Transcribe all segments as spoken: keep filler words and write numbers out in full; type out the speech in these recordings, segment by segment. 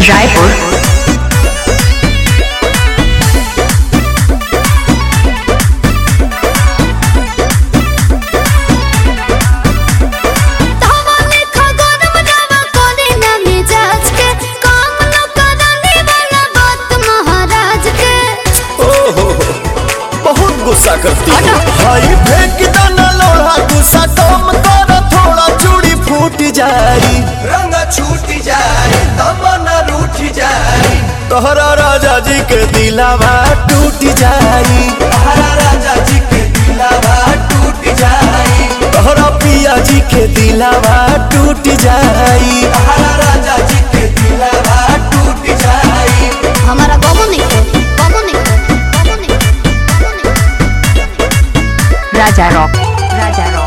रायपुर। गुस्सा करती हाई फेंक दाना लोढ़ा गुस्सा कम कर थोड़ा चूड़ी फूट जाई रंग छूट जाए तमन्ना रूठ जाए तोहरा राजा जी के दिलावा टूट जाई तोहरा राजा जी के दिलावा टूट जाए तोहरा पिया जी के दिलावा टूट जाई तोहरा राजा जी के दिलावा टूट जाए हमारा बाबू नहीं बाबू नहीं राजा रॉक राजा रॉक।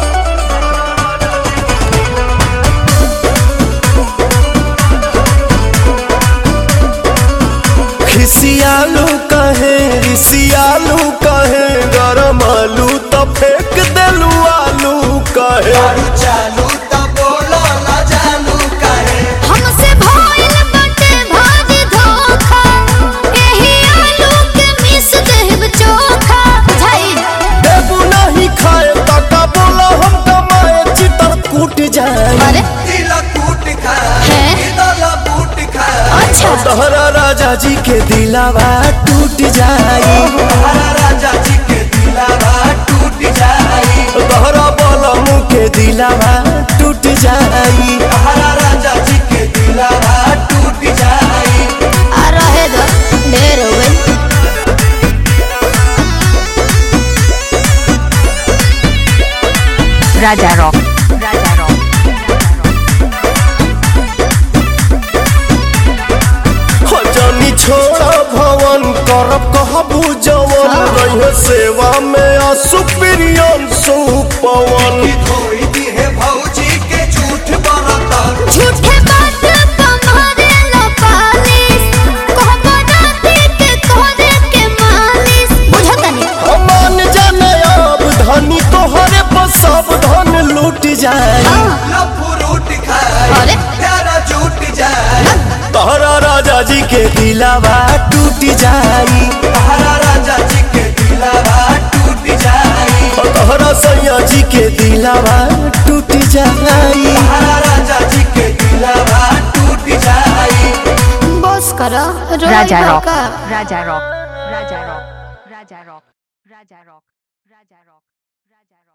खिसियालू कहे रिसियालू कहे गरम आलू तो फेंक देलू आलू कहे दारू चालू तो बोलो ना जानू कहे हमसे भइल बाटे भारी धोखा एही आलू के मिस देब चोखा बुझाई देबू नहीं खाए तका बोला हम कमाए चितर कूट जाए अरे दिल टूट खाए हैं? दिल बूट खाए अच्छा तोहरा राजा जी के दिलावा टूट जाई तोहरा राजा जी के दिलावा टूट जाए तोहरा बलमू के दिलावा टूट जाई तोहरा राजा जी के दिलावा टूट जाए आ रहे दो ढेर हो गई राजा रॉक राजा रॉक। जानी छोड़ा भवन करब कहबू जवन रहे सेवा में असुप्रियन सुपवन धोई दी है भौजी के झूठ बरतर झूठे बात तुम्हारे लो पालिस कहबो राती के कोरे के मालिस बुझता नहीं मान जाने अब धनी तोहरे पर सब धन लूट जाए लफुरूट खाए अरे? प्यारा झूठ जाए तोहरा राजा जी के दिलावा टूट जाई तोहरा राजा जी के दिलावा टूट जाए तोहरा सैया जी के दिलावा टूट जाई तोहरा राजा जी के दिलावा टूट जाए बस करो राजा रोई रॉक का राजा रॉक राजा रॉक राजा रॉक राजा रॉक राजा रॉक।